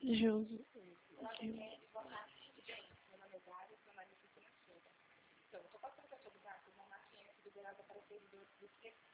Jogo. Então, eu estou passando para todo o barco, uma máquina liberada para servidores do